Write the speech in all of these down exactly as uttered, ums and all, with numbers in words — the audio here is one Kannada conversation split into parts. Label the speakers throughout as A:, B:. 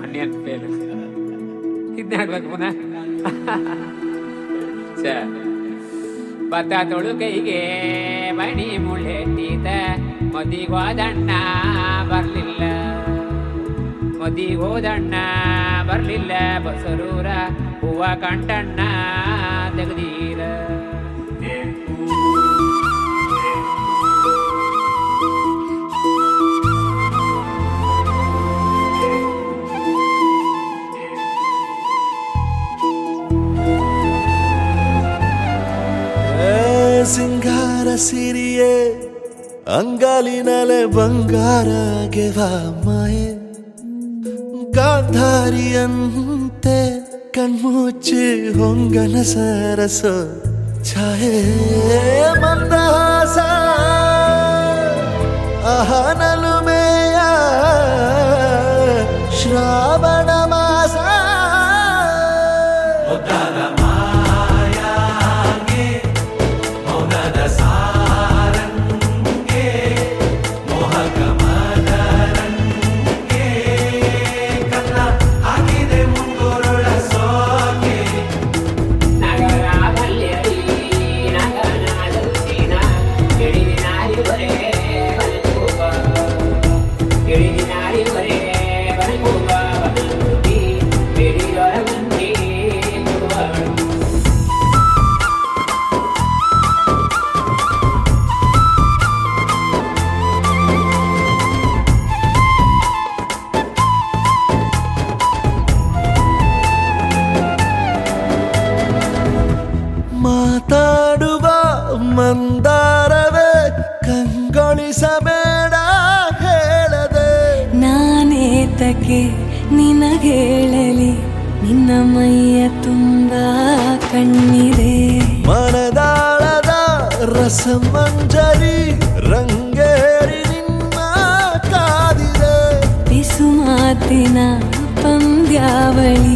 A: Onion fail. ಇದನ್ನ ಹಾಡ್ಬೇಕು ಪುನಃ. ಭತ್ತ ತೊಳು ಕೈಗೆ ಮಣಿ ಮುಳ್ಳೆಟ್ಟೀತ ಮದಿಗೋದಣ್ಣ ಬರ್ಲಿಲ್ಲ, ಮದಿಗೋದಣ್ಣ ಬರ್ಲಿಲ್ಲ, ಬಸರೂರ ಹೂವ ಕಂಟಣ್ಣ ತೆಗ್ದೀರ.
B: ಸಿಂಗಾರ ಸಿರಿಯೇ ಅಂಗಾಲಿನಲೆ ಬಂಗಾರ ಗೆವ ಮಾಯೆ, ಗಾಂಧಾರಿಯಂತೆ ಕಣ್ಮುಚ್ಚಿ ಹೊಂಗನ ಸರಸ ಛಾಯೆ, ಮಂದಹಾಸ ಅಹನಲುಮೆಯ ಶ್ರಾವಣ ಮಾಸ, ಮಾತಾಡುವ ಮಂದಾರವೇ ಕಂಗೊಳಿಸಬೇಡ ಹೇಳದೆ,
C: ನಾನೇತಕ್ಕೆ ನಿನಗೇಳಲಿ ನಿನ್ನ ಮೈಯ ತುಂಬ ಕಣ್ಣಿದೆ,
B: ಮನದಾಳದ ರಸಮಂಜರಿ ರಂಗೇರಿ ನಿನ್ನ ಕಾದಿದೆ,
C: ಬಿಸು ಮಾತಿನ ಪಂದ್ಯಾವಳಿ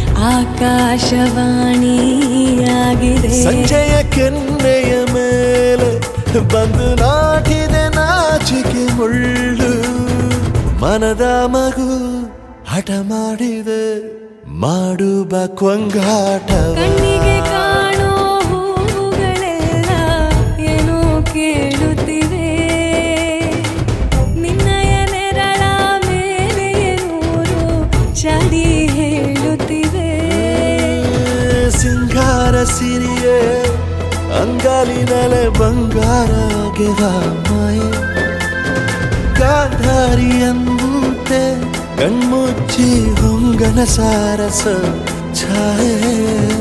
C: ಆಕಾಶವಾಣಿಯಾಗಿದೆ,
B: ಸಂಜೆಯ ಕೆನ್ನೆಯ ಮೇಲೆ ಬಂದು ನಾಟಿದೆ ನಾಚಿಕೆ ಮುಳ್ಳು, ಮನದ ಮಗು ಹಠ ಮಾಡಿದೆ ಮಾಡುವ ಕೊಂಗಾಟವ,
C: ಕಣ್ಣಿಗೆ ಕಾಣೋ ಹೂಗಳೆಲ್ಲ ಏನೋ ಕೇಳುತ್ತಿವೆ, ನಿನ್ನಯ ನೆರಳ ಮೇಲೆ ನೂರು ಚಾಡಿ ಹೇಳುತ್ತಿವೆ,
B: ಸಿಂಗಾರ ಸಿರಿಯೇ ಅಂಗಾಲಿನಲೆ ಬಂಗಾರ ಗೆವ ಮಾಯೆ, ಗಾಂಧಾರಿಯಂತೆ ಕಣ್ಮುಚ್ಚಿ ಹೊಂಗನ ಸಾರಸ ಛಾಯೆ.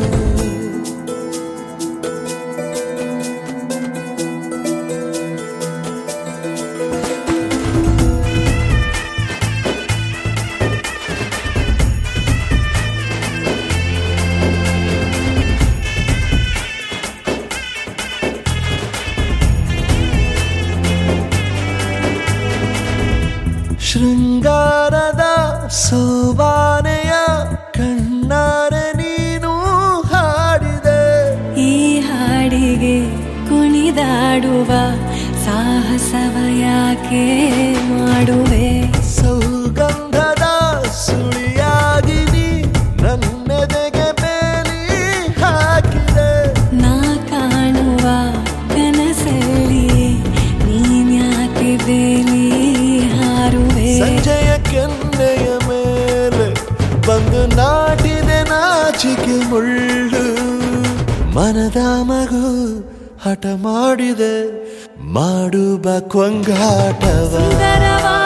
B: ಶೃಂಗಾರದ ಸೋಬಾನೆಯ ಕಣ್ಣಾರೆ ನೀನು ಹಾಡಿದೆ,
C: ಈ ಹಾಡಿಗೆ ಕುಣಿದಾಡುವ ಸಾಹಸವ ಯಾಕೆ ಮಾಡುವೆ,
B: ಸೌಗಂಧದ ಸುಳಿಯಾಗಿ ನೀ ನನ್ನೆದೆಗೆ ಬೇಲಿ ಹಾಕಿದೆ,
C: ನಾ ಕಾಣುವ ಕನಸಲ್ಲಿ ನೀನ್ಯಾಕೆ ಬೇಲಿ ಹಾರುವೆ,
B: ಸಂಜೆಯ ಕೆನ್ನೆಯ ಮೇಲೆ ಬಂದು ನಾಟಿದೆ ನಾಚಿಕೆ ಮುಳ್ಳು, ಮನದ ಮಗು ಹಠ ಮಾಡಿದೆ ಮಾಡುವ ಕೊಂಗಾಟವ.